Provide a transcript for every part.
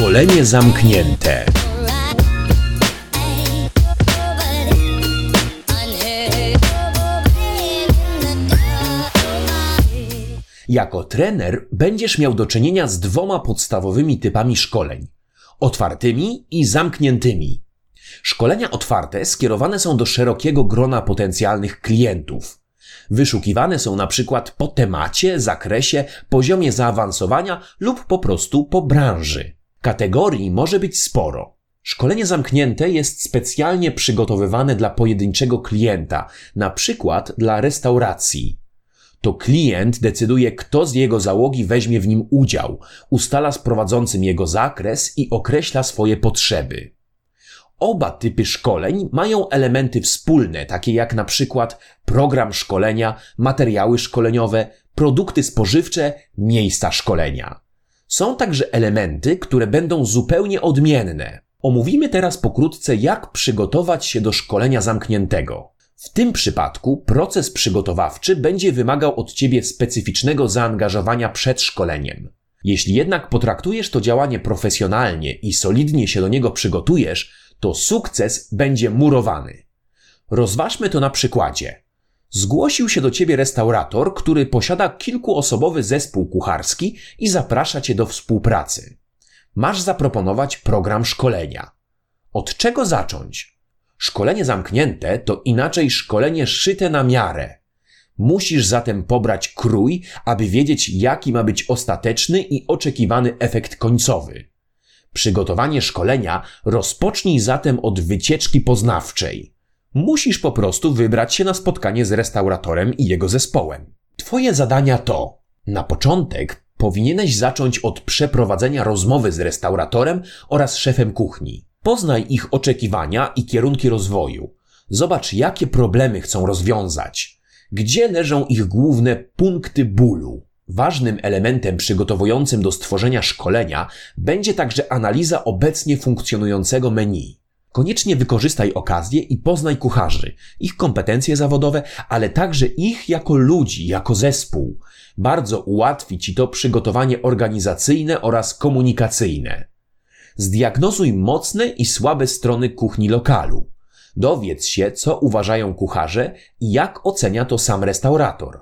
Szkolenie zamknięte. Jako trener będziesz miał do czynienia z dwoma podstawowymi typami szkoleń: otwartymi i zamkniętymi. Szkolenia otwarte skierowane są do szerokiego grona potencjalnych klientów. Wyszukiwane są na przykład po temacie, zakresie, poziomie zaawansowania lub po prostu po branży. Kategorii może być sporo. Szkolenie zamknięte jest specjalnie przygotowywane dla pojedynczego klienta, na przykład dla restauracji. To klient decyduje, kto z jego załogi weźmie w nim udział, ustala z prowadzącym jego zakres i określa swoje potrzeby. Oba typy szkoleń mają elementy wspólne, takie jak na przykład program szkolenia, materiały szkoleniowe, produkty spożywcze, miejsca szkolenia. Są także elementy, które będą zupełnie odmienne. Omówimy teraz pokrótce, jak przygotować się do szkolenia zamkniętego. W tym przypadku proces przygotowawczy będzie wymagał od Ciebie specyficznego zaangażowania przed szkoleniem. Jeśli jednak potraktujesz to działanie profesjonalnie i solidnie się do niego przygotujesz, to sukces będzie murowany. Rozważmy to na przykładzie. Zgłosił się do Ciebie restaurator, który posiada kilkuosobowy zespół kucharski i zaprasza Cię do współpracy. Masz zaproponować program szkolenia. Od czego zacząć? Szkolenie zamknięte to inaczej szkolenie szyte na miarę. Musisz zatem pobrać krój, aby wiedzieć, jaki ma być ostateczny i oczekiwany efekt końcowy. Przygotowanie szkolenia rozpocznij zatem od wycieczki poznawczej. Musisz po prostu wybrać się na spotkanie z restauratorem i jego zespołem. Twoje zadania to: na początek powinieneś zacząć od przeprowadzenia rozmowy z restauratorem oraz szefem kuchni. Poznaj ich oczekiwania i kierunki rozwoju. Zobacz, jakie problemy chcą rozwiązać. Gdzie leżą ich główne punkty bólu. Ważnym elementem przygotowującym do stworzenia szkolenia będzie także analiza obecnie funkcjonującego menu. Koniecznie wykorzystaj okazję i poznaj kucharzy, ich kompetencje zawodowe, ale także ich jako ludzi, jako zespół. Bardzo ułatwi Ci to przygotowanie organizacyjne oraz komunikacyjne. Zdiagnozuj mocne i słabe strony kuchni lokalu. Dowiedz się, co uważają kucharze i jak ocenia to sam restaurator.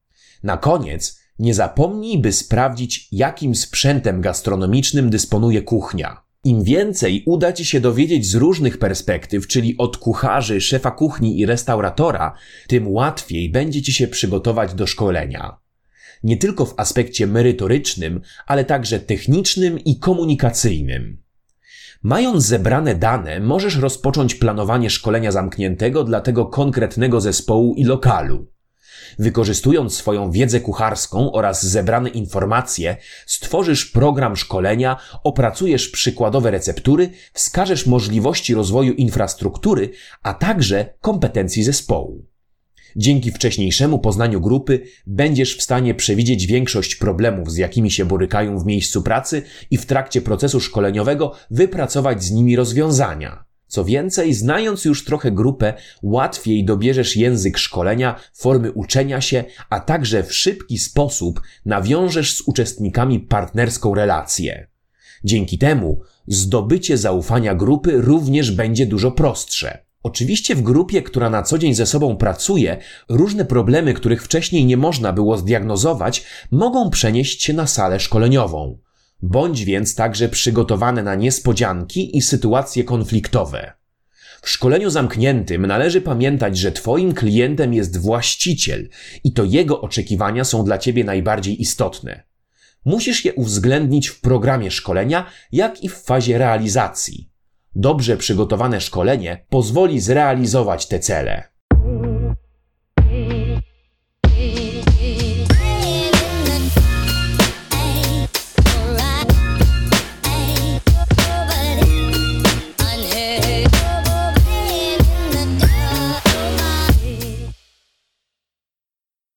Na koniec nie zapomnij, by sprawdzić, jakim sprzętem gastronomicznym dysponuje kuchnia. Im więcej uda Ci się dowiedzieć z różnych perspektyw, czyli od kucharzy, szefa kuchni i restauratora, tym łatwiej będzie Ci się przygotować do szkolenia. Nie tylko w aspekcie merytorycznym, ale także technicznym i komunikacyjnym. Mając zebrane dane, możesz rozpocząć planowanie szkolenia zamkniętego dla tego konkretnego zespołu i lokalu. Wykorzystując swoją wiedzę kucharską oraz zebrane informacje, stworzysz program szkolenia, opracujesz przykładowe receptury, wskażesz możliwości rozwoju infrastruktury, a także kompetencji zespołu. Dzięki wcześniejszemu poznaniu grupy będziesz w stanie przewidzieć większość problemów, z jakimi się borykają w miejscu pracy i w trakcie procesu szkoleniowego wypracować z nimi rozwiązania. Co więcej, znając już trochę grupę, łatwiej dobierzesz język szkolenia, formy uczenia się, a także w szybki sposób nawiążesz z uczestnikami partnerską relację. Dzięki temu zdobycie zaufania grupy również będzie dużo prostsze. Oczywiście w grupie, która na co dzień ze sobą pracuje, różne problemy, których wcześniej nie można było zdiagnozować, mogą przenieść się na salę szkoleniową. Bądź więc także przygotowany na niespodzianki i sytuacje konfliktowe. W szkoleniu zamkniętym należy pamiętać, że Twoim klientem jest właściciel i to jego oczekiwania są dla Ciebie najbardziej istotne. Musisz je uwzględnić w programie szkolenia, jak i w fazie realizacji. Dobrze przygotowane szkolenie pozwoli zrealizować te cele.